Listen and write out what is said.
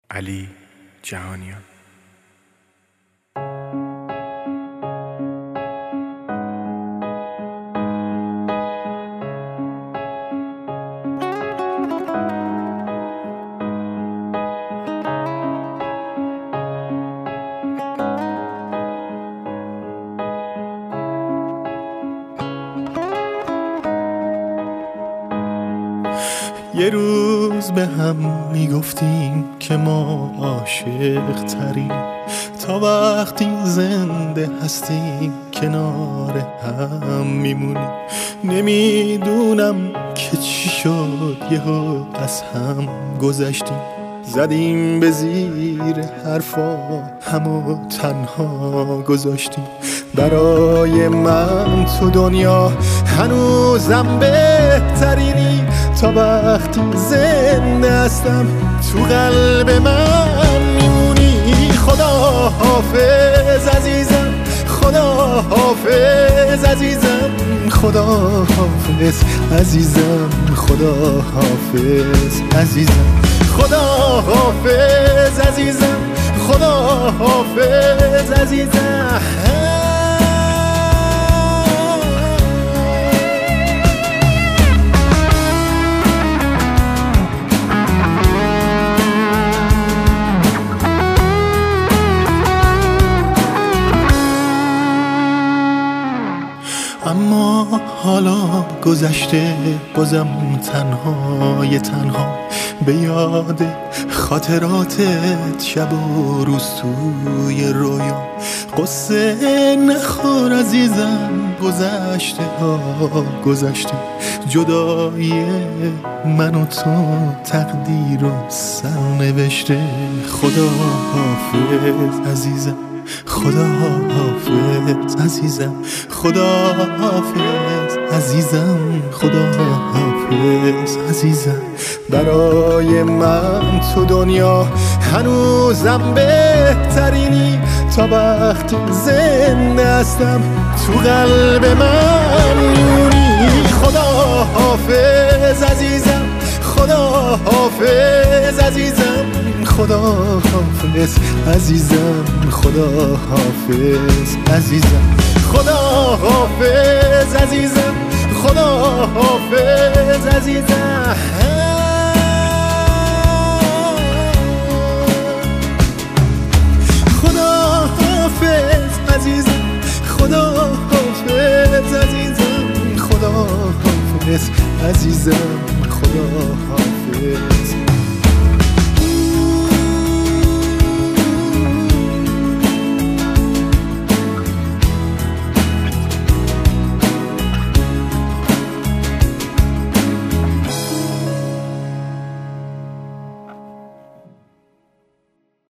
علی جهانیان. یه روز به هم میگفتیم که ما عاشق تریم، تا وقتی زنده هستیم کنار هم میمونیم. نمیدونم که چی شد یهو از هم گذشتیم، زدیم به زیر حرفا همو تنها گذاشتیم. برای من تو دنیا هنوزم بهترینی، تا وقتی زنده هستم تو قلب من میمونی. خدا حافظ عزیزم، خدا حافظ عزیزم، خدا حافظ عزیزم، خدا حافظ عزیزم، خدا حافظ عزیزم، خدا حافظ عزیزم. اما حالا گذشته، بازم تنهای تنها به یاد خاطراتت شب و روز توی رویا. قصه نخور عزیزم، گذشته ها گذشته، جدایی من و تو تقدیر و سرنوشته. خدا حافظ عزیزم، خدا حافظ عزیزم، خدا حافظ عزیزم، خدا حافظ عزیزم. برای من تو دنیا هنوزم بهترینی، تا وقتی زنده هستم تو قلب من میمونی. خدا حافظ عزیزم، خدا حافظ عزیزم، خدا حافظ عزیزم، خدا حافظ عزیزم، خدا حافظ عزیزم، خدا حافظ عزیزم. خدا حافظ عزیزم، خدا حافظ عزیزم، خدا حافظ عزیزم، خدا حافظ